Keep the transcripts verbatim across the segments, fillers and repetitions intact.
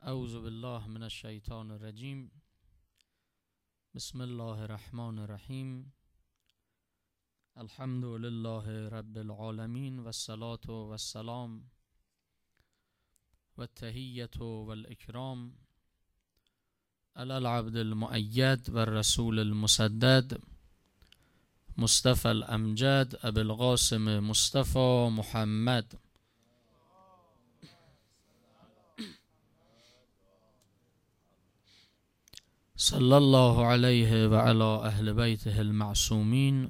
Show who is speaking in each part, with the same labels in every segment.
Speaker 1: اعوذ بالله من الشیطان الرجیم. بسم الله الرحمن الرحیم. الحمد لله رب العالمین و الصلاة و السلام و التحیة و الاکرام علی العبد المؤید و الرسول المسدد مصطفى الامجد ابی القاسم مصطفى محمد صلی الله علیه و علی اهل بیته المعصومین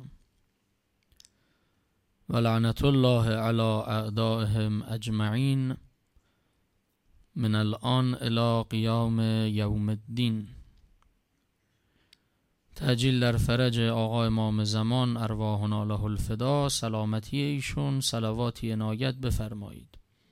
Speaker 1: و لعنت الله علی اعدائهم اجمعین من الان الی قیام یوم الدین. تعجیل در فرج آقا امام زمان ارواحنا له الفدا، سلامتی ایشون صلواتی عنایت بفرمایید.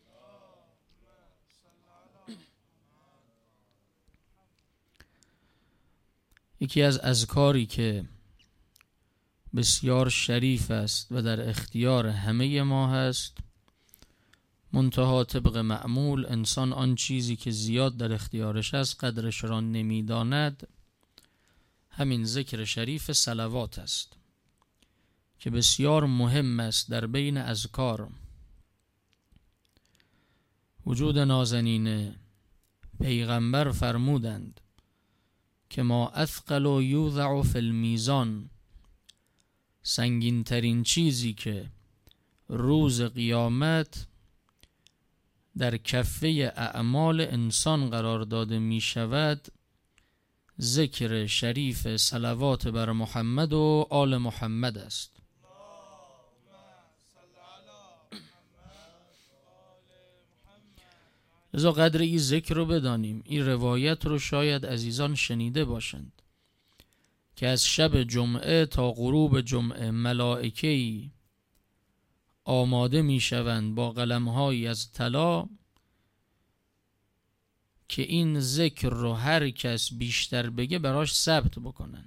Speaker 1: یکی از اذکاری که بسیار شریف است و در اختیار همه ما هست، منتها طبق معمول انسان آن چیزی که زیاد در اختیارش است قدرش را نمیداند، همین ذکر شریف صلوات است که بسیار مهم است در بین اذکار. وجود نازنین پیغمبر فرمودند که ما اثقل و یوضع فی المیزان، سنگین ترین چیزی که روز قیامت در کفه اعمال انسان قرار داده می شود ذکر شریف صلوات بر محمد و آل محمد است. لذا قدر این ذکر رو بدانیم. این روایت رو شاید عزیزان شنیده باشند که از شب جمعه تا غروب جمعه ملائکه‌ای آماده می شوند با قلم‌هایی از طلا که این ذکر رو هر کس بیشتر بگه براش ثبت بکنن.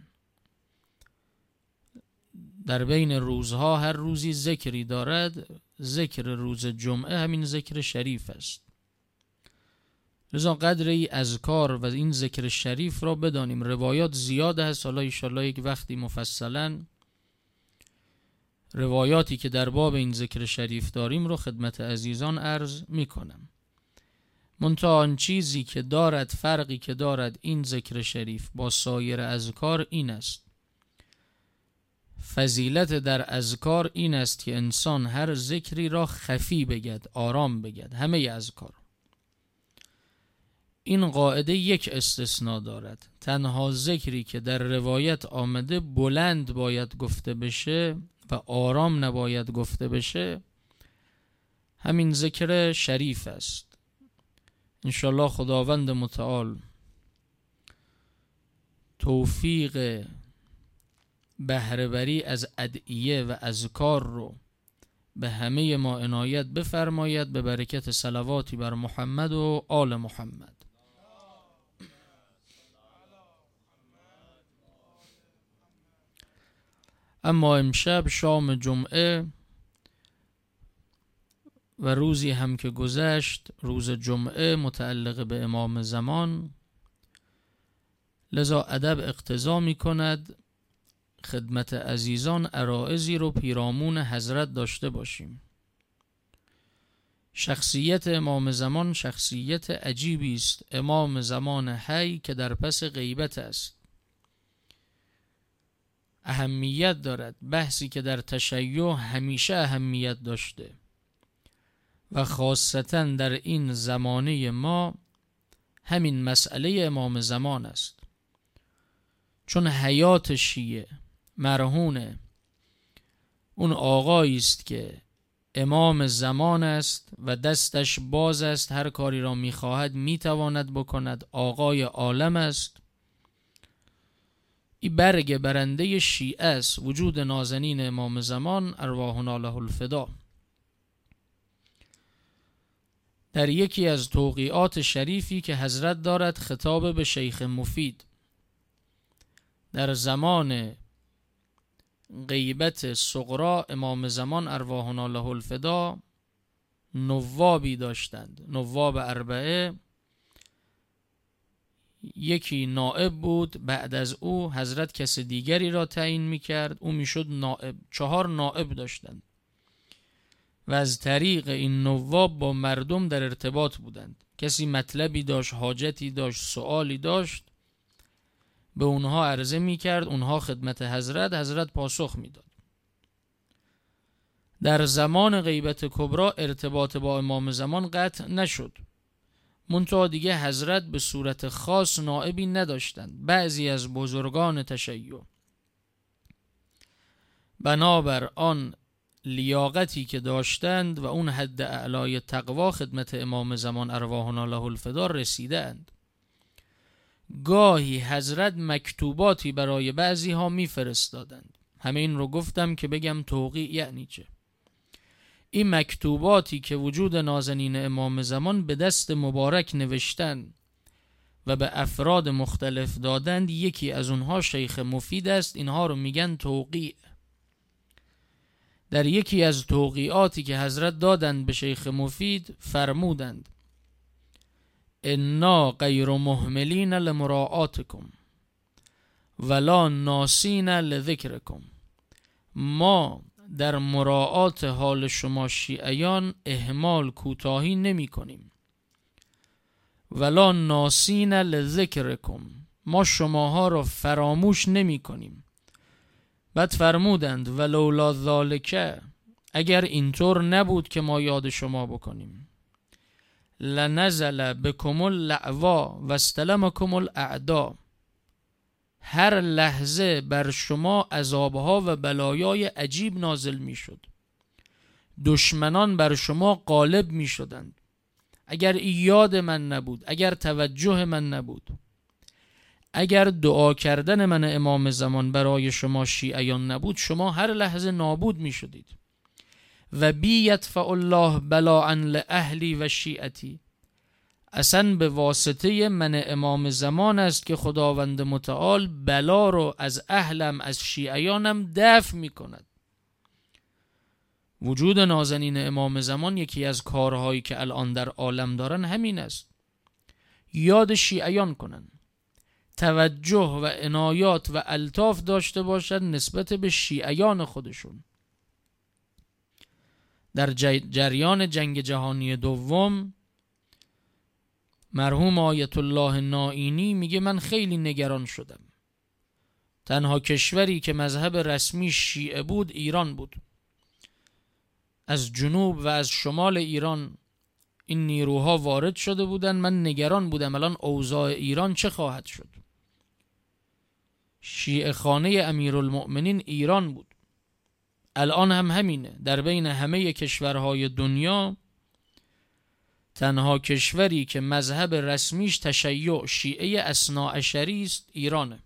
Speaker 1: در بین روزها هر روزی ذکری دارد، ذکر روز جمعه همین ذکر شریف است. لذا قدر ای اذکار و این ذکر شریف را بدانیم. روایات زیاد هست، حالا انشاءالله یک وقتی مفصلا روایاتی که در باب این ذکر شریف داریم رو خدمت عزیزان عرض می کنم. منتها آن چیزی که دارد، فرقی که دارد این ذکر شریف با سایر اذکار این است، فضیلت در اذکار این است که انسان هر ذکری را خفی بگد، آرام بگد، همه اذکار. این قاعده یک استثناء دارد، تنها ذکری که در روایت آمده بلند باید گفته بشه و آرام نباید گفته بشه همین ذکر شریف است. انشالله خداوند متعال توفیق بهره‌وری از ادعیه و اذکار رو به همه ما عنایت بفرماید به برکت صلواتی بر محمد و آل محمد. اما امشب شام جمعه و روزی هم که گذشت، روز جمعه متعلق به امام زمان، لذا ادب اقتضا می کند خدمت عزیزان عرائضی رو پیرامون حضرت داشته باشیم. شخصیت امام زمان شخصیت عجیبی است. امام زمان حی که در پس غیبت است، اهمیت دارد. بحثی که در تشیع همیشه اهمیت داشته و خاصتا در این زمانه ما همین مسئله امام زمان است، چون حیات شیعه مرهون اون آقایی است که امام زمان است و دستش باز است، هر کاری را میخواهد میتواند بکند، آقای عالم است. این برگ برنده شیعه است، وجود نازنین امام زمان ارواحنا له الفدا. در یکی از توقیعات شریفی که حضرت دارد خطاب به شیخ مفید، در زمان غیبت صغرا امام زمان ارواحنا له الفدا نوابی داشتند، نواب اربعه یکی نائب بود، بعد از او حضرت کس دیگری را تعیین میکرد، او میشد نائب. چهار نائب داشتند و از طریق این نواب با مردم در ارتباط بودند. کسی مطلبی داشت، حاجتی داشت، سوالی داشت، به اونها عرضه میکرد، اونها خدمت حضرت، حضرت پاسخ میداد. در زمان غیبت کبرا ارتباط با امام زمان قطع نشد، منتها دیگه حضرت به صورت خاص نائبی نداشتند. بعضی از بزرگان تشیع بنابر آن لیاقتی که داشتند و اون حد اعلای تقوا خدمت امام زمان ارواحنا له الفدا رسیدند. گاهی حضرت مکتوباتی برای بعضی ها میفرستادند. همه این رو گفتم که بگم توقیع یعنی چه. این مکتوباتی که وجود نازنین امام زمان به دست مبارک نوشتن و به افراد مختلف دادند، یکی از اونها شیخ مفید است. اینها رو میگن توقیع. در یکی از توقیعاتی که حضرت دادند به شیخ مفید فرمودند انا غیر مهملین لمراعاتکم ولا ناسین لذکرکم. ما در مراعات حال شما شیعیان اهمال کوتاهی نمی کنیم. ولا ناسین لذکرکم، ما شماها را فراموش نمی کنیم. بعد فرمودند ولولا ذالک، اگر اینطور نبود که ما یاد شما بکنیم، لنزل بکم اللعوا و استلمکم الاعدا، هر لحظه بر شما عذابها و بلایای عجیب نازل می شد، دشمنان بر شما غالب می شدند. اگر یاد من نبود، اگر توجه من نبود، اگر دعا کردن من امام زمان برای شما شیعیان نبود، شما هر لحظه نابود می شدید. و بی یدفع الله بلاء لأهلی و شیعتی، اصلا به واسطه من امام زمان است که خداوند متعال بلا رو از اهلم، از شیعیانم دفع می کند. وجود نازنین امام زمان یکی از کارهایی که الان در عالم دارن همین است، یاد شیعیان کنن، توجه و عنایات و الطاف داشته باشد نسبت به شیعیان خودشون. در جریان جنگ جهانی دوم مرحوم آیت الله نائینی میگه من خیلی نگران شدم. تنها کشوری که مذهب رسمی شیعه بود ایران بود. از جنوب و از شمال ایران این نیروها وارد شده بودن. من نگران بودم الان اوضاع ایران چه خواهد شد. شیعه خانه امیرالمؤمنین ایران بود. الان هم همینه. در بین همه کشورهای دنیا تنها کشوری که مذهب رسمیش تشیع شیعه اثناعشری است ایرانه.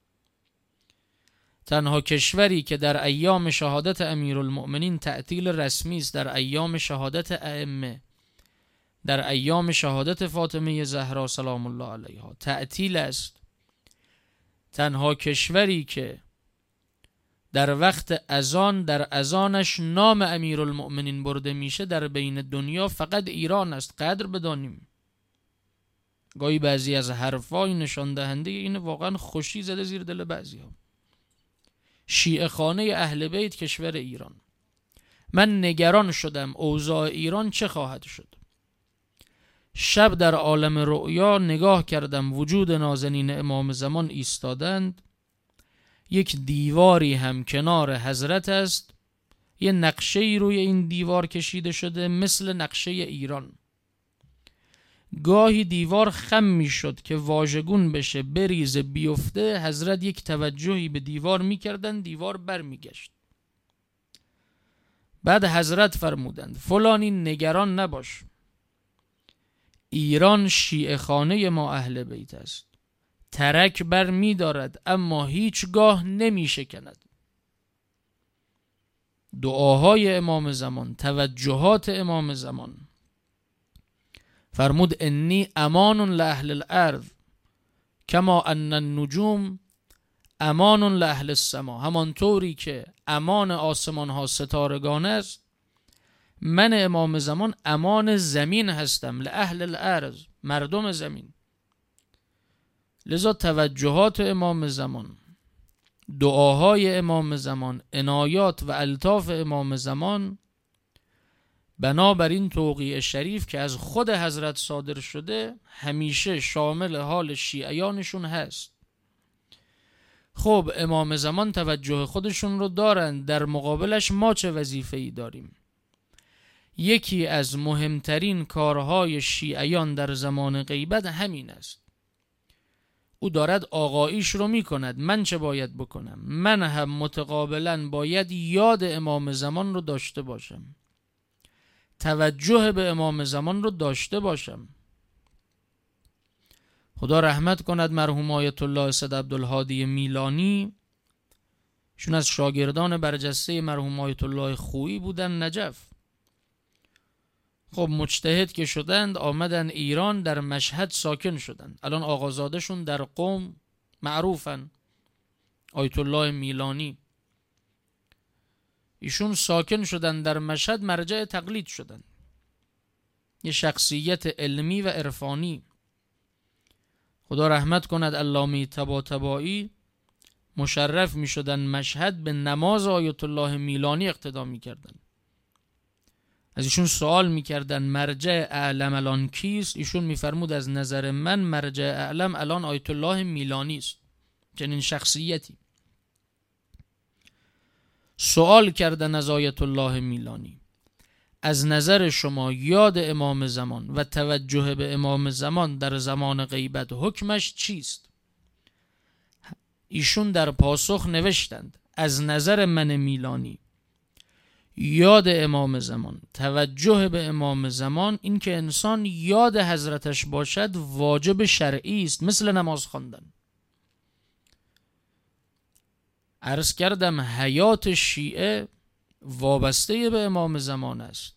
Speaker 1: تنها کشوری که در ایام شهادت امیرالمؤمنین تعطیل رسمی است، در ایام شهادت ائمه، در ایام شهادت فاطمه زهرا سلام الله علیها تعطیل است. تنها کشوری که در وقت اذان در اذانش نام امیرالمؤمنین برده میشه در بین دنیا فقط ایران است. قدر بدانیم. گاهی بعضی از حرفای نشان دهنده این واقعا خوشی زده زیر دل بعضی ها. شیعه خانه اهل بیت کشور ایران. من نگران شدم اوضاع ایران چه خواهد شد. شب در عالم رؤیا نگاه کردم، وجود نازنین امام زمان ایستادند، یک دیواری هم کنار حضرت است، یه نقشه‌ای روی این دیوار کشیده شده مثل نقشه ایران. گاهی دیوار خم می شد که واژگون بشه، بریزه، بیفته، حضرت یک توجهی به دیوار می کردن، دیوار بر می گشت. بعد حضرت فرمودند فلانی نگران نباش، ایران شیعه خانه ما اهل بیت است، ترک بر می دارد اما هیچگاه نمی شکند. دعاهای امام زمان، توجهات امام زمان. فرمود انی امان لأهل الارض کما ان النجوم امان لأهل السما. همانطوری که امان آسمان ها ستارگان است، من امام زمان امان زمین هستم. لأهل الارض، مردم زمین. لذا توجهات امام زمان، دعاهای امام زمان، عنایات و الطاف امام زمان بنابراین توقیع شریف که از خود حضرت صادر شده همیشه شامل حال شیعیانشون هست. خب امام زمان توجه خودشون رو دارن، در مقابلش ما چه وظیفه‌ای داریم؟ یکی از مهمترین کارهای شیعیان در زمان غیبت همین است. او دارد آقاییش رو می کند. من چه باید بکنم؟ من هم متقابلا باید یاد امام زمان رو داشته باشم، توجه به امام زمان رو داشته باشم. خدا رحمت کند مرحوم آیت الله سید عبدالهادی میلانی، شون از شاگردان برجسته مرحوم آیت الله خویی بودن نجف. خب مجتهد که شدند آمدن ایران، در مشهد ساکن شدند. الان آقازادشون در قم معروفن، آیت الله میلانی. ایشون ساکن شدن در مشهد، مرجع تقلید شدن، یه شخصیت علمی و عرفانی. خدا رحمت کند علامه طباطبایی، مشرف می شدن مشهد، به نماز آیت الله میلانی اقتدا می کردن. از ایشون سوال می کردن مرجع اعلم الان کیست؟ ایشون می فرمود از نظر من مرجع اعلم الان آیت الله میلانی است. چنین شخصیتی. سوال کردن از آیت الله میلانی، از نظر شما یاد امام زمان و توجه به امام زمان در زمان غیبت حکمش چیست؟ ایشون در پاسخ نوشتند از نظر من میلانی یاد امام زمان، توجه به امام زمان، این که انسان یاد حضرتش باشد واجب شرعی است، مثل نماز خواندن. عرض کردم حیات شیعه وابسته به امام زمان است.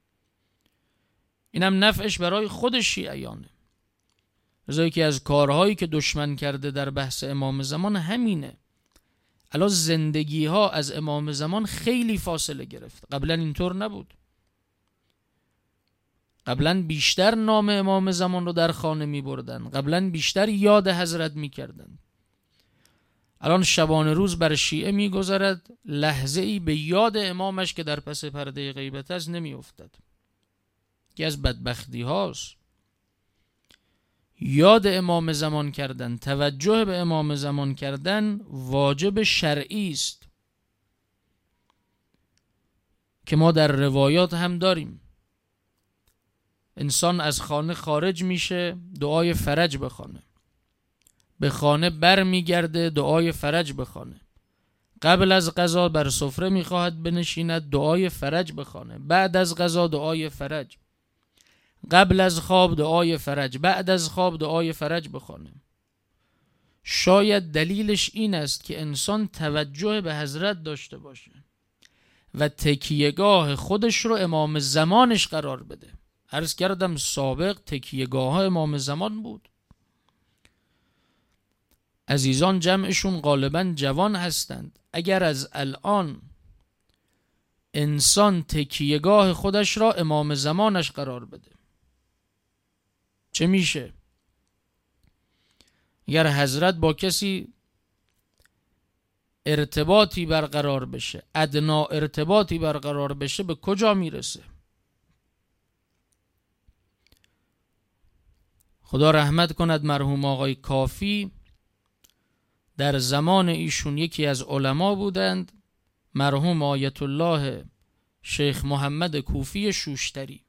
Speaker 1: اینم نفعش برای خود شیعیانه. رضایی که از کارهایی که دشمن کرده در بحث امام زمان همینه. الان زندگی ها از امام زمان خیلی فاصله گرفت. قبلا اینطور نبود. قبلا بیشتر نام امام زمان رو در خانه می بردن. قبلا بیشتر یاد حضرت می کردن. الان شبانه روز بر شیعه می گذرد، لحظه ای به یاد امامش که در پس پرده غیبت است نمی افتد. که از بدبختی هاست. یاد امام زمان کردن، توجه به امام زمان کردن واجب شرعی است که ما در روایات هم داریم. انسان از خانه خارج میشه دعای فرج بخونه، به خانه بر میگرده دعای فرج بخونه، قبل از غذا بر سفره میخواهد بنشیند دعای فرج بخونه، بعد از غذا دعای فرج، قبل از خواب دعای فرج، بعد از خواب دعای فرج بخونه. شاید دلیلش این است که انسان توجه به حضرت داشته باشه و تکیهگاه خودش رو امام زمانش قرار بده. عرض کردم سابق تکیهگاه ها امام زمان بود. عزیزان جمعشون غالبا جوان هستند. اگر از الان انسان تکیهگاه خودش را امام زمانش قرار بده چه میشه؟ اگر حضرت با کسی ارتباطی برقرار بشه، ادنا ارتباطی برقرار بشه، به کجا میرسه؟ خدا رحمت کند مرحوم آقای کافی، در زمان ایشون یکی از علما بودند، مرحوم آیت الله شیخ محمد کوفی شوشتری.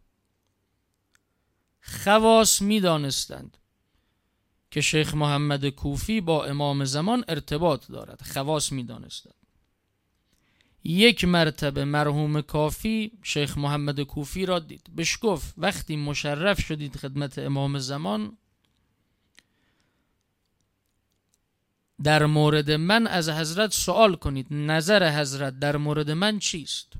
Speaker 1: خواص می دانستند که شیخ محمد کوفی با امام زمان ارتباط دارد. خواص می دانستند. یک مرتبه مرحوم کافی شیخ محمد کوفی را دید، بهش گفت وقتی مشرف شدید خدمت امام زمان، در مورد من از حضرت سوال کنید، نظر حضرت در مورد من چیست؟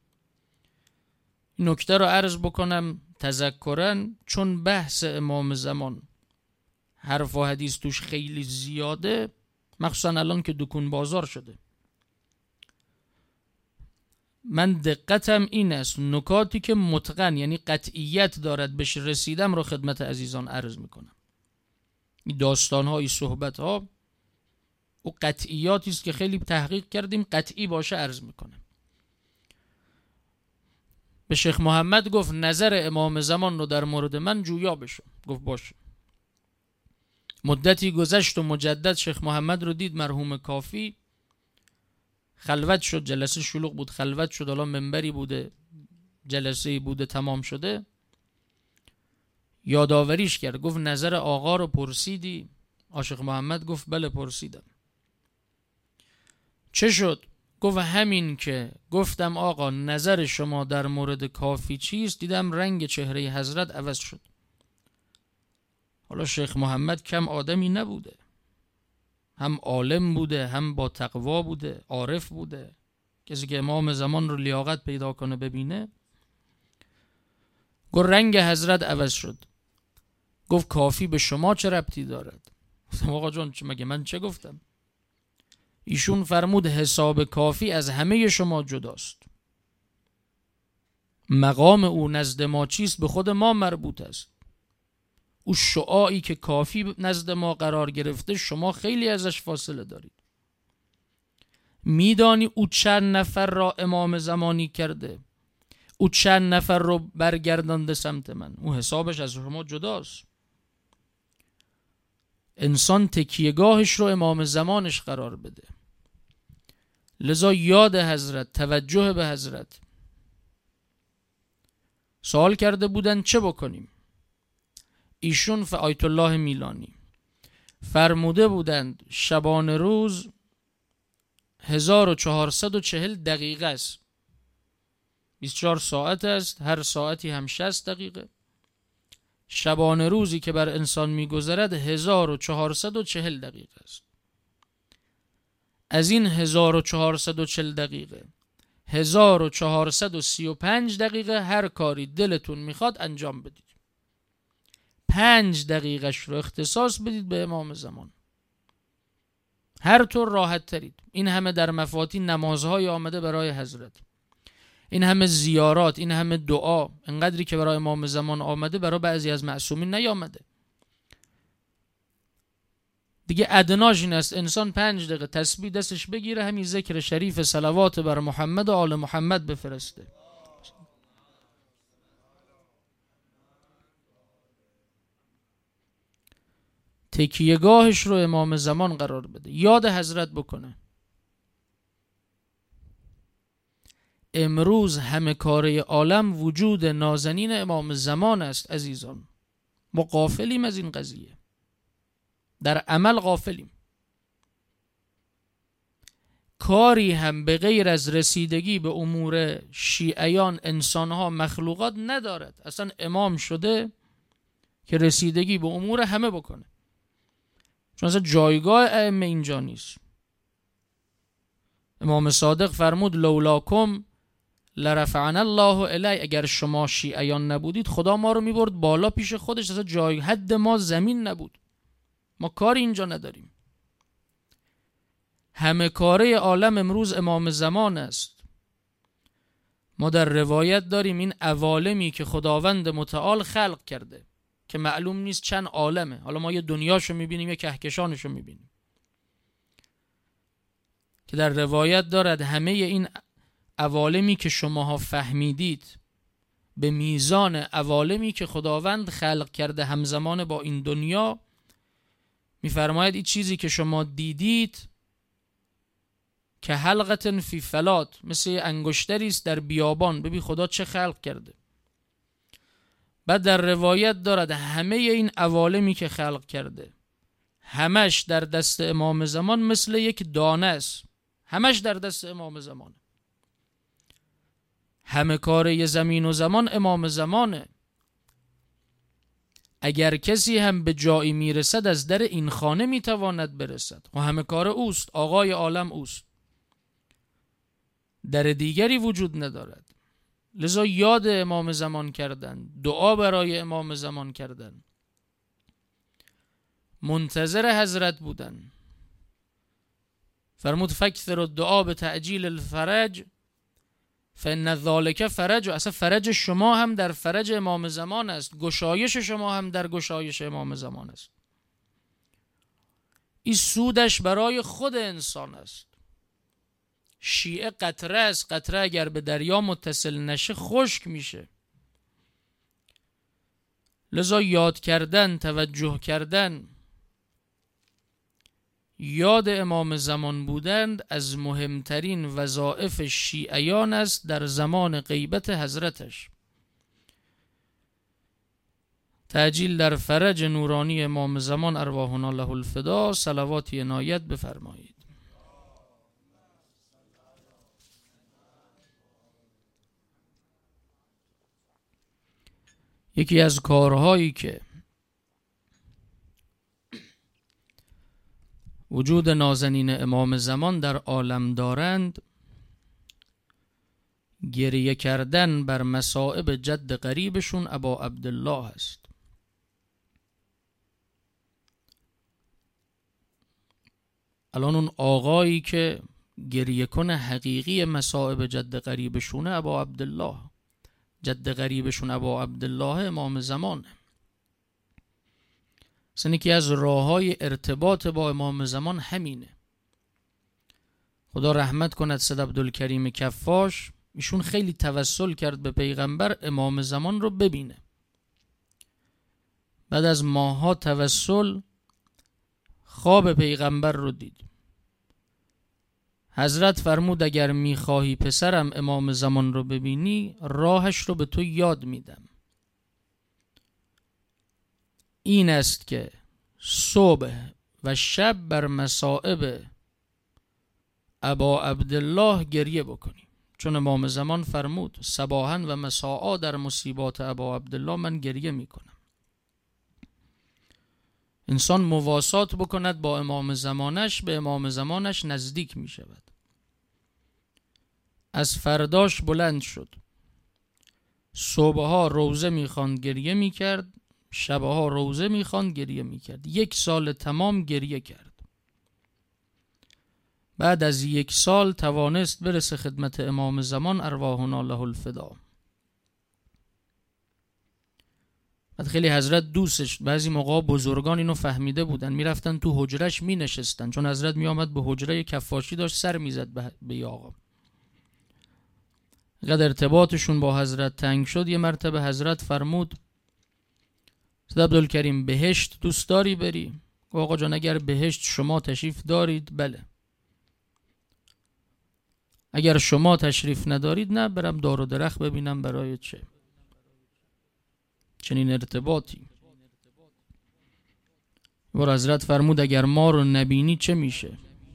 Speaker 1: این نکته رو عرض بکنم تذکراً، چون بحث امام زمان حرف و حدیث توش خیلی زیاده، مخصوصا الان که دکون بازار شده. من دقتم این است نکاتی که متقن یعنی قطعیت دارد بهش رسیدم رو خدمت عزیزان عرض میکنم. این داستان‌های صحبت‌ها و قطعیاتی است که خیلی تحقیق کردیم، قطعی باشه عرض میکنم. به شیخ محمد گفت نظر امام زمان رو در مورد من جویا بشه. گفت باشه. مدتی گذشت و مجدد شیخ محمد رو دید مرحوم کافی، خلوت شد، جلسه شلوغ بود، خلوت شد، الان منبری بوده، جلسه بوده تمام شده، یاداوریش کرد، گفت نظر آقا رو پرسیدی؟ شیخ محمد گفت بله پرسیدم. چه شد؟ گفت همین که گفتم آقا نظر شما در مورد کافی چیست، دیدم رنگ چهره حضرت عوض شد. حالا شیخ محمد کم آدمی نبوده، هم عالم بوده، هم با تقوا بوده، عارف بوده، کسی که امام زمان رو لیاقت پیدا کنه ببینه. گفت رنگ حضرت عوض شد. گفت کافی به شما چه ربطی دارد؟ گفتم آقا جان مگه من چه گفتم؟ ایشون فرمود حساب کافی از همه شما جداست، مقام او نزد ما چیست به خود ما مربوط است. او شعاعی که کافی نزد ما قرار گرفته شما خیلی ازش فاصله دارید. میدانی او چند نفر را امام زمانی کرده، او چند نفر رو برگردانده سمت من، او حسابش از شما جداست. انسان تکیهگاهش رو امام زمانش قرار بده. لذا یاد حضرت، توجه به حضرت. سوال کرده بودن چه بکنیم؟ ایشون ف آیت الله میلانی فرموده بودند شبانه روز هزار و چهارصد و چهل دقیقه است، بیست و چهار ساعت است، هر ساعتی هم شصت دقیقه. شبانه روزی که بر انسان میگذرد هزار و چهارصد و چهل دقیقه است. از این هزار و چهارصد و چهل دقیقه هزار و چهارصد و سی و پنج دقیقه هر کاری دلتون میخواد انجام بدید. پنج دقیقش رو اختصاص بدید به امام زمان، هر طور راحت ترید. این همه در مفاتیح نمازهای آمده برای حضرت، این همه زیارات، این همه دعا، انقدری که برای امام زمان آمده برای بعضی از معصومین نیامده. دیگه ادناش این است انسان پنج دقیقه تسبیح دستش بگیره، همین ذکر شریف صلوات بر محمد و آل محمد بفرسته. تکیهگاهش رو امام زمان قرار بده، یاد حضرت بکنه. امروز همه کاره عالم وجود نازنین امام زمان است عزیزان. ما غافلیم از این قضیه، در عمل غافلیم. کاری هم به غیر از رسیدگی به امور شیعیان انسانها مخلوقات ندارد. اصلا امام شده که رسیدگی به امور همه بکنه، چون اصلا جایگاه ائمه اینجا نیست. امام صادق فرمود لولاکم لرفعنا الله الی، اگر شما شیعیان نبودید خدا ما رو میبرد بالا پیش خودش، اصلا جای حد ما زمین نبود. ما کاری اینجا نداریم. همه کاره عالم امروز امام زمان است. ما در روایت داریم این عوالمی که خداوند متعال خلق کرده که معلوم نیست چند عالمه، حالا ما یه دنیاشو میبینیم یه کهکشانشو میبینیم، که در روایت دارد همه این عوالمی که شماها فهمیدید به میزان عوالمی که خداوند خلق کرده همزمان با این دنیا، میفرماید این چیزی که شما دیدید که حلقة فی فلات، مثل انگشتری است در بیابان. ببین خدا چه خلق کرده. بعد در روایت دارد همه این عوالمی که خلق کرده همش در دست امام زمان مثل یک دانه است، همش در دست امام زمانه. همه کاره زمین و زمان امام زمانه. اگر کسی هم به جایی میرسد از در این خانه میتواند برسد و همه کار اوست، آقای عالم اوست، در دیگری وجود ندارد. لذا یاد امام زمان کردن، دعا برای امام زمان کردن، منتظر حضرت بودن. فرمود فکثر الدعا به تعجیل الفرج فان ذلک فرج. اصلا فرج شما هم در فرج امام زمان است، گشایش شما هم در گشایش امام زمان است. این سودش برای خود انسان است. شیعه قطره است، قطره اگر به دریا متصل نشه خشک میشه. لذا یاد کردن، توجه کردن، یاد امام زمان بودند از مهمترین وظایف شیعیان است در زمان غیبت حضرتش. تعجیل در فرج نورانی امام زمان ارواحنا له الفدا. صلواتی عنایت بفرمایید. یکی از کارهایی که وجود نازنین امام زمان در عالم دارند، گریه کردن بر مصائب جد قریبشون ابا عبدالله است. الان اون آقایی که گریه کنه حقیقی مصائب جد قریبشونه ابا عبدالله. جد قریبشون ابا عبدالله امام زمانه. سنی که از راه های ارتباط با امام زمان همینه. خدا رحمت کند سید عبدالکریم کفاش، ایشون خیلی توسل کرد به پیغمبر امام زمان رو ببینه. بعد از ماها توسل خواب پیغمبر رو دید. حضرت فرمود اگر میخواهی پسرم امام زمان رو ببینی، راهش رو به تو یاد میدم. این است که صبح و شب بر مصائب ابا عبدالله گریه بکنی، چون امام زمان فرمود صباحا و مساء در مصیبات ابا عبدالله من گریه میکنم. انسان مواسات بکند با امام زمانش، به امام زمانش نزدیک می شود. از فرداش بلند شد، صبحها روزه می خواند گریه می کرد، شبها روزه می خواند گریه می کرد. یک سال تمام گریه کرد. بعد از یک سال توانست برسه خدمت امام زمان ارواحنا له الفدا. بعد خیلی حضرت دوستش، بعضی موقع بزرگان اینو فهمیده بودن، میرفتن تو حجرش می نشستن، چون حضرت می آمد به حجره کفاشی داشت سر میزد به, به آقا. قدر ارتباطشون با حضرت تنگ شد، یه مرتبه حضرت فرمود سید عبدالکریم بهشت دوست داری بری؟ آقا جان اگر بهشت شما تشریف دارید بله، اگر شما تشریف ندارید نه، برم دار و درخت ببینم برای چه. چنین ارتباطی. و حضرت فرمود اگر ما رو نبینی چه میشه؟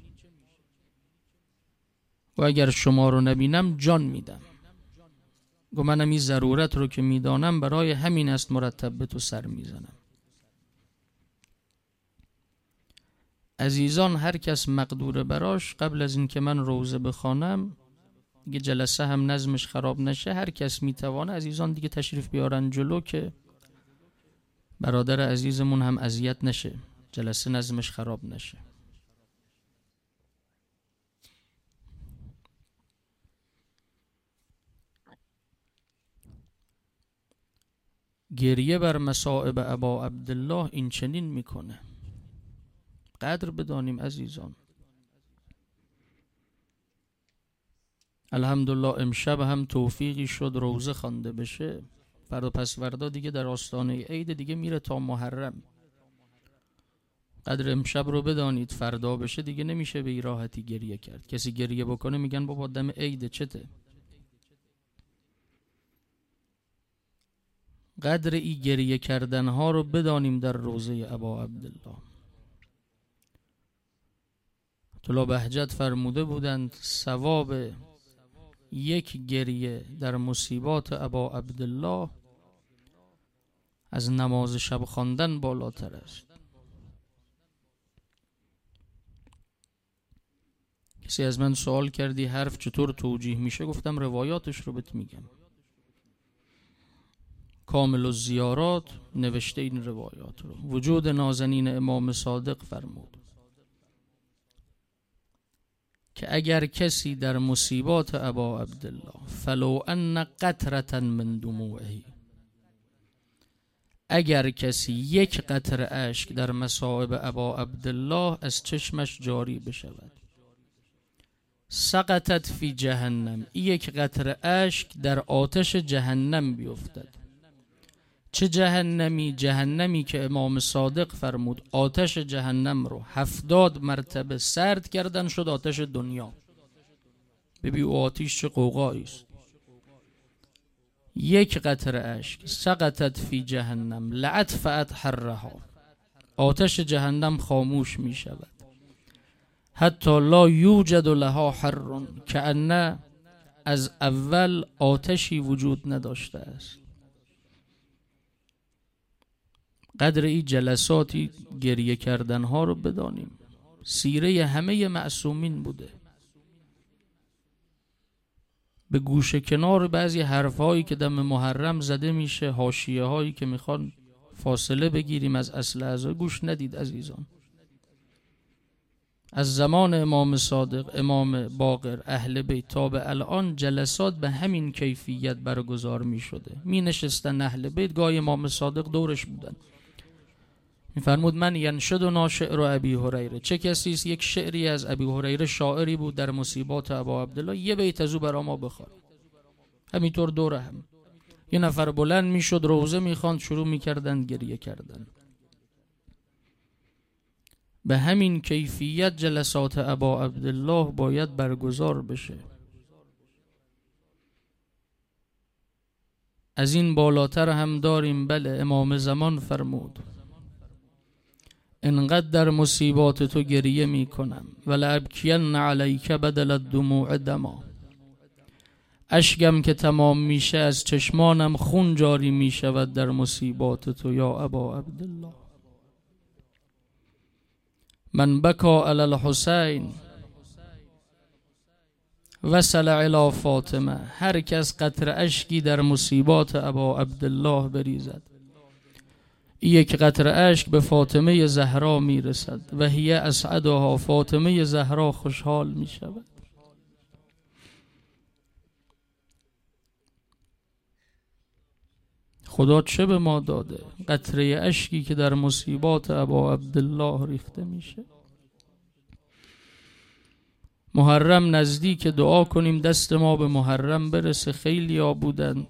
Speaker 1: و اگر شما رو نبینم جان میدم. و منم این ضرورت رو که میدانم برای همین است مرتب به تو سر میزنم. عزیزان هر کس مقدور براش قبل از این که من روزه بخوانم، دیگه جلسه هم نظمش خراب نشه، هر کس میتوانه عزیزان دیگه تشریف بیارن جلو که برادر عزیزمون هم اذیت نشه، جلسه نظمش خراب نشه. گریه بر مصائب ابا عبدالله این چنین میکنه. قدر بدانیم عزیزان. الحمدلله امشب هم توفیقی شد روزه خوانده بشه. فردا پس فردا دیگه در آستانه عید دیگه میره تا محرم. قدر امشب رو بدانید، فردا بشه دیگه نمیشه به این راحتی گریه کرد. کسی گریه بکنه میگن بابا دم عید چته. قدر ای گریه کردن ها رو بدانیم در روزه ابا عبدالله. طلا بهجت فرموده بودند ثواب یک گریه در مصیبات ابا عبدالله از نماز شب خواندن بالاتر است. کسی از من سوال کردی حرف چطور توجیه میشه؟ گفتم روایاتش رو بهت میگم. کامل الزیارات نوشته این روایات رو. وجود نازنین امام صادق فرمود که اگر کسی در مصیبات ابا عبدالله فلو ان قطرة من دموعه، اگر کسی یک قطره اشک در مصائب ابا عبدالله از چشمش جاری بشود، سقطت فی جهنم، یک قطره اشک در آتش جهنم بیفتد. چه جهنمی؟ جهنمی که امام صادق فرمود آتش جهنم رو هفتاد مرتبه سرد کردن شد آتش دنیا. ببین او آتش چه قوقایی است. یک قطره اشک سقطت فی جهنم لأطفأت حرها، آتش جهنم خاموش می شود. حتی لا یوجد لها حر، کأن از اول آتشی وجود نداشته است. قدر این جلساتی گریه کردن ها رو بدانیم. سیره همه معصومین بوده. به گوشه کنار بعضی حرفهایی که دم محرم زده میشه، حاشیه هایی که میخوان فاصله بگیریم از اصل اعضا، گوش ندید عزیزان. از زمان امام صادق، امام باقر، اهل بیت تا به الان جلسات به همین کیفیت برگزار می شده. می نشستن اهل بیت، گاهی امام صادق دورش بودن. می فرمود من ینشدنا شعر ابی هریره. چه کسی است یک شعری از ابی هریره، شاعری بود در مصیبات ابا عبدالله، یه بیت از او برا ما بخوان. همینطور دوره هم یه نفر بلند می شد روزه می خواند، شروع می کردن گریه کردن. به همین کیفیت جلسات ابا عبدالله باید برگزار بشه. از این بالاتر هم داریم. بله، امام زمان فرمود انقدر در مصیبات تو گریه می کنم ولابکین علیک بدل الدموع دما، اشکم که تمام میشه از چشمانم خون جاری می شود در مصیبات تو یا ابا عبدالله. من بکا علی الحسین وصل الی فاطمه، هر کس قطره اشکی در مصیبات ابا عبدالله بریزد، یک قطره اشک به فاطمه زهرا میرسد و هی اسعدها، فاطمه زهرا خوشحال می شود. خدا چه به ما داده؟ قطره اشکی که در مصیبات ابا عبدالله ریخته میشه. محرم نزدیک، دعا کنیم دست ما به محرم برسه. خیلی ها بودن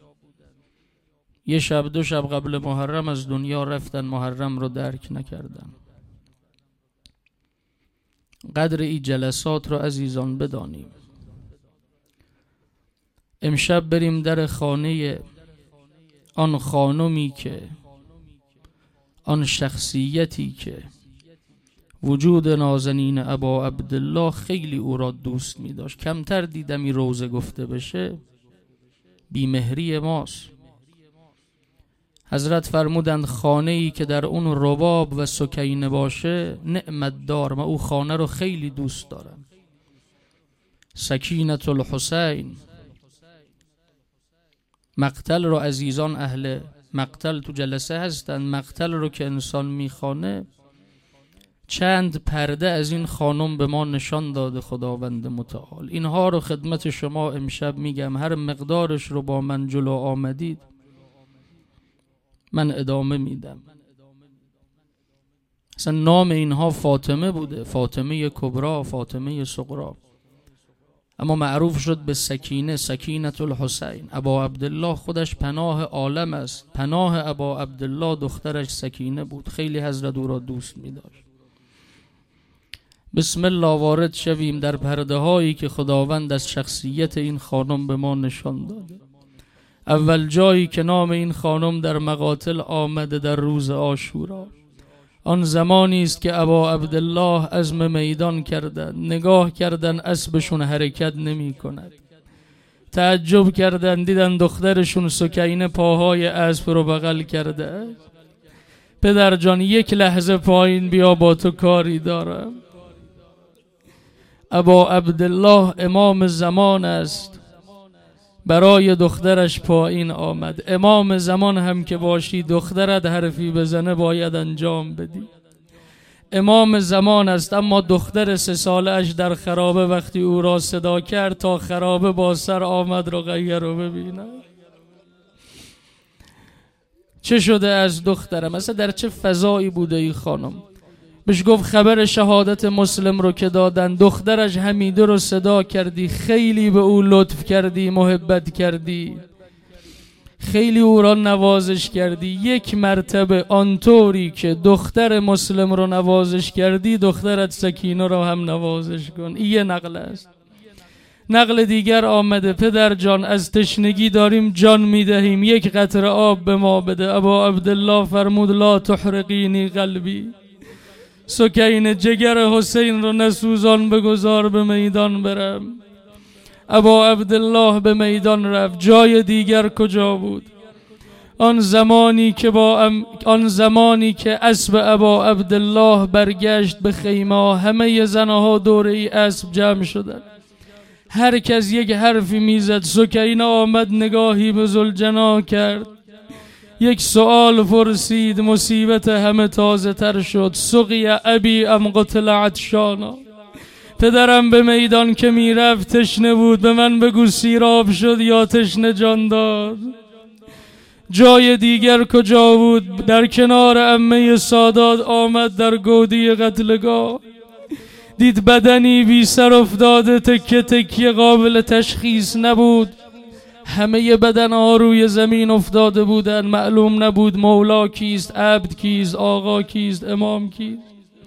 Speaker 1: یه شب دو شب قبل محرم از دنیا رفتن، محرم رو درک نکردن. قدر این جلسات رو عزیزان بدانیم. امشب بریم در خانه آن خانمی که، آن شخصیتی که وجود نازنین ابا عبدالله خیلی او را دوست می داشت. کمتر دیدم این روزه گفته بشه، بیمهری ماست. حضرت فرمودند خانه‌ای که در اون رباب و سکینه باشه نعمت دار، من او خانه رو خیلی دوست دارم. سکینت الحسین، مقتل رو عزیزان، اهل مقتل تو جلسه هستن، مقتل رو که انسان میخوانه، چند پرده از این خانم به ما نشان داده خداوند متعال. اینها رو خدمت شما امشب میگم، هر مقدارش رو با من جلو آمدید من ادامه میدم. اصلا نام اینها فاطمه بوده، فاطمه کبرا، فاطمه صغرا، اما معروف شد به سکینه، سکینت الحسین. ابا عبدالله خودش پناه عالم است. پناه ابا عبدالله دخترش سکینه بود. خیلی حضرت او را دوست می داشت. بسم الله وارد شویم در پرده هایی که خداوند از شخصیت این خانم به ما نشان داده. اول جایی که نام این خانم در مقاتل آمده در روز عاشورا، آن زمانی است که ابا عبدالله عزم میدان کردند. نگاه کردن اسبشون حرکت نمی کند. تعجب کردن، دیدن دخترشون سکینه پاهای اسب رو بغل کرده. پدر جان یک لحظه پایین بیا، با تو کاری دارم. ابا عبدالله امام زمان است، برای دخترش پایین آمد. امام زمان هم که باشی دخترت حرفی بزنه باید انجام بدی. امام زمان است، اما دختر سه ساله اش در خرابه وقتی او را صدا کرد تا خرابه با سر آمد رقیه رو ببیند. چه شده از دخترم؟ مثلا در چه فضایی بوده ای خانم؟ بهش گفت خبر شهادت مسلم رو که دادن، دخترش حمیده رو صدا کردی، خیلی به او لطف کردی، محبت کردی، خیلی او را نوازش کردی. یک مرتبه آنطوری که دختر مسلم رو نوازش کردی، دخترت سکینه رو هم نوازش کن. این یه نقل است. نقل دیگر آمده پدر جان از تشنگی داریم جان میدهیم، یک قطره آب به ما بده. ابا عبدالله فرمود لا تحرقینی قلبی، سکینه جگر حسین رو نسوزان بگذار به میدان برم. ابا عبدالله به میدان رفت. جای دیگر کجا بود؟ آن زمانی که با ام... آن زمانی که اسب ابا عبدالله برگشت به خیمه، همه زنها دوره ای اسب جمع شدند. هر کس یک حرفی میزد. سکینه آمد نگاهی به ذوالجنا کرد، یک سؤال پرسید، مصیبت همه تازه تر شد. سقی ابی ام قتل عطشانا، پدرم به میدان که میرفت تشنه بود، به من بگو سیراب شد یا تشنه جان داد. جای دیگر کجا بود؟ در کنار عمه سادات آمد در گودی قتلگاه، دید بدنی بی سر افتاده، تکه تکه قابل تشخیص نبود. همه بدنها روی زمین افتاده بودند. معلوم نبود مولا کیست، عبد کیست، آقا کیست، امام کیست.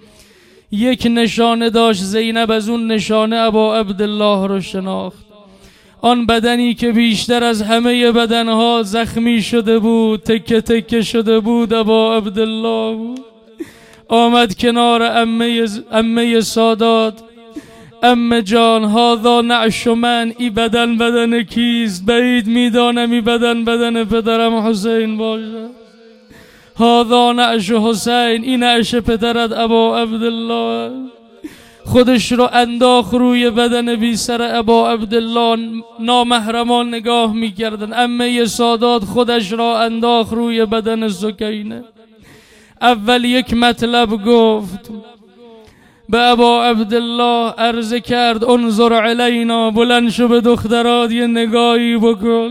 Speaker 1: یک نشانه داشت زینب، از اون نشانه ابا عبدالله رو شناخت. آن بدنی که بیشتر از همه بدنها زخمی شده بود، تکه تکه شده بود، ابا عبدالله بود. آمد کنار عمه عمه سادات. عمه جان هذا نعش من، ای بدن بدن کیست؟ بعید میدانم ای بدن بدن پدرم حسین باشه. هذا نعش حسین، این نعش پدرت ابا عبدالله. خودش رو انداخت روی بدن بی سر ابا عبدالله. نامحرمان نگاه میکردن. عمه سادات خودش را انداخت روی بدن سکینه. اول یک مطلب گفت، به ابا عبدالله عرض کرد انظر علینا، بلند شو به دخترات یه نگاهی بکن.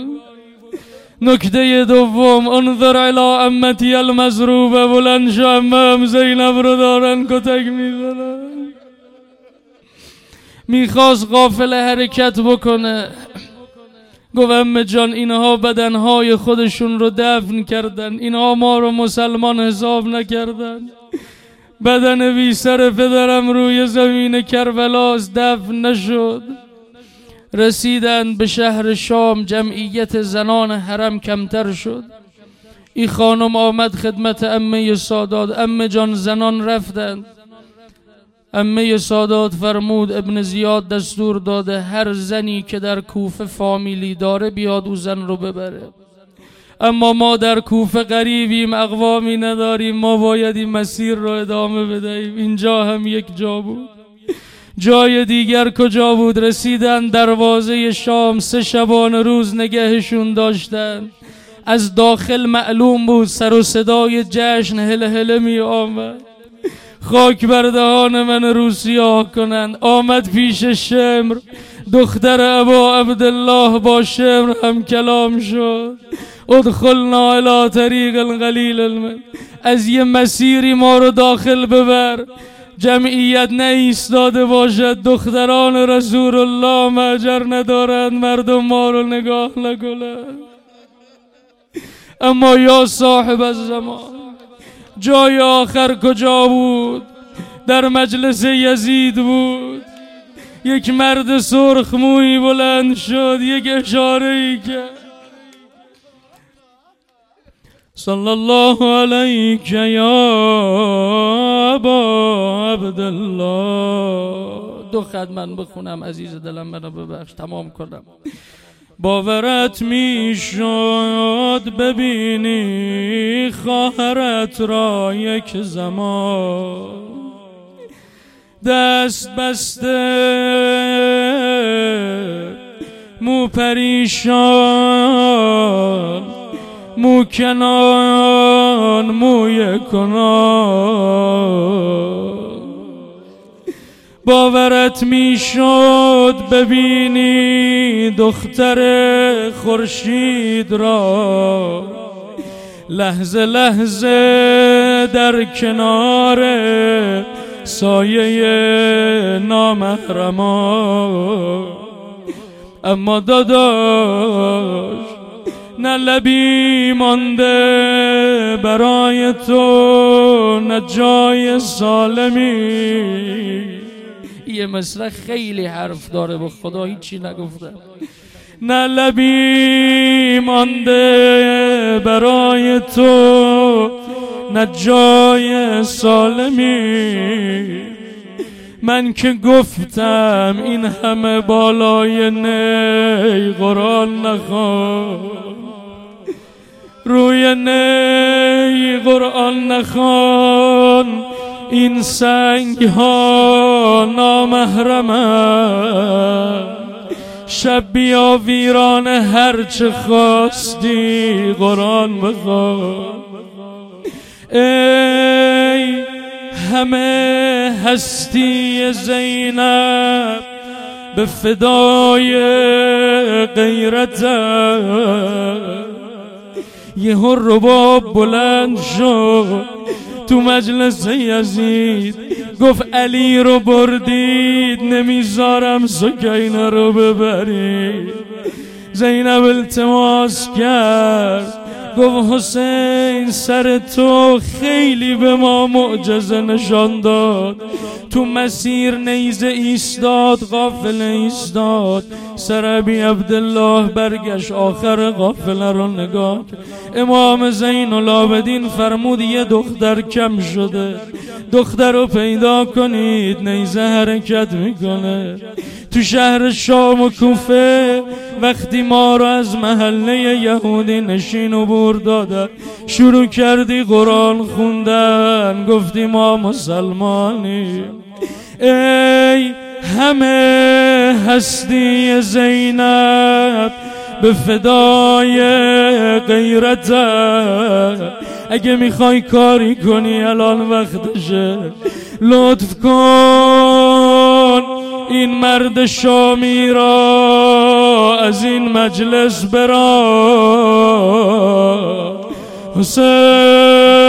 Speaker 1: نکته دوم انظر علی امتی المضروبه، بلند شو امم زینب رو دارن کتک میزنن. میخواست قافله حرکت بکنه. گفت امه جان اینها بدنهای خودشون رو دفن کردن، اینها ما رو مسلمان حساب نکردن. بدن بی سر پدرم روی زمین کربلاس دفن نشد. رسیدند به شهر شام، جمعیت زنان حرم کمتر شد. این خانم آمد خدمت عمه سادات. عمه جان زنان رفتند. عمه سادات فرمود ابن زیاد دستور داده هر زنی که در کوفه فامیلی داره بیاد او زن رو ببره. اما ما در کوفه غریبیم، اقوامی نداریم، ما باید این مسیر رو ادامه بدهیم. اینجا هم یک جا بود. جای دیگر کجا بود؟ رسیدن دروازه شام. سه شبانه روز نگهشون داشتن. از داخل معلوم بود سر و صدای جشن هله هله می آمد. خاک بر دهان من رو سیاه کنند. آمد پیش شمر. دختر ابا عبدالله با شمر هم کلام شد. ادخلنا الى طریق القلیل المن، از یه مسیری ما رو داخل ببر. جمعیت نایستاده باشد، دختران رسول الله مأجر ندارند، مردم ما رو نگاه نکنند. اما یا صاحب الزمان، جای آخر کجا بود؟ در مجلس یزید بود. یک مرد سرخ موی بلند شد، یک اشاره ای کرد. صلی الله علیک یا ابا عبدالله. دو خط من بخونم عزیز دلم، منو ببخش تمام کنم. باورت میشد ببینی خواهرت را یک زمان، دست بسته مو پریشان، مو کنان موی کنان. باورت میشد ببینی دختر خورشید را، لحظه لحظه در کنار سایه نامحرما. اما داداش نه لبی مانده برای تو، نه جای سالمی. یه مصرع خیلی حرف داره، به خدا هیچی نگفتم. نه لبی مانده برای تو، نه جای سالمی. من که گفتم این همه بالای نی قرآن نخوان، روی نی قرآن نخوان، این سنگ ها نامحرمن. شب بیا ویرانه هرچه خواستی قرآن بخوان. ای همه هستی زینب به فدای غیرتت. یه رباب بلند شد تو مجلس یزید، گفت علی رو بردید نمیذارم سکینه رو ببرید. زینب التماس کرد، گفت حسین سر تو خیلی به ما معجزه نشان داد. تو مسیر نیزه ایستاد، قافله ایستاد. سر ابی عبدالله برگشت، آخر قافله رو نگاه. امام زین العابدین فرمود یه دختر کم شده، دختر رو پیدا کنید، نیزه حرکت میکنه. تو شهر شام و کوفه وقتی ما رو از محله یهودی نشین عبور دادن، شروع کردی قرآن خوندن، گفتی ما مسلمانی. ای همه هستی زینب به فدای غیرتت. اگه میخوای کاری کنی الان وقتشه، لطف کن این مرد شامی را از این مجلس برا. حسین